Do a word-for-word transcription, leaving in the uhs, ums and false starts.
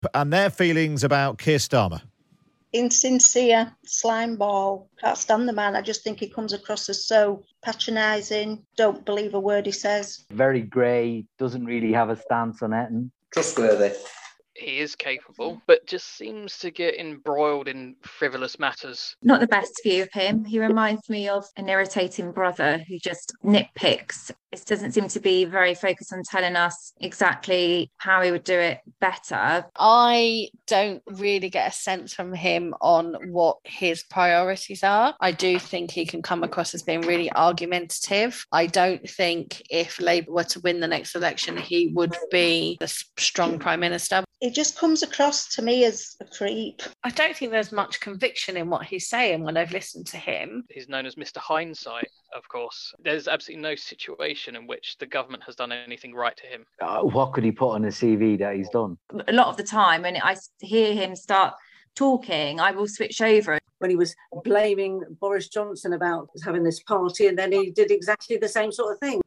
and their feelings about Keir Starmer. Insincere, slime ball, can't stand the man. I just think he comes across as so patronising, don't believe a word he says. Very grey, doesn't really have a stance on it. And trustworthy. He is capable, but just seems to get embroiled in frivolous matters. Not the best view of him. He reminds me of an irritating brother who just nitpicks. It doesn't seem to be very focused on telling us exactly how he would do it better. I don't really get a sense from him on what his priorities are. I do think he can come across as being really argumentative. I don't think if Labour were to win the next election, he would be a strong Prime Minister. It just comes across to me as a creep. I don't think there's much conviction in what he's saying when I've listened to him. He's known as Mister Hindsight, of course. There's absolutely no situation in which the government has done anything right to him. Uh, what could he put on a C V that he's done? A lot of the time when I hear him start talking, I will switch over. When he was blaming Boris Johnson about having this party, and then he did exactly the same sort of thing.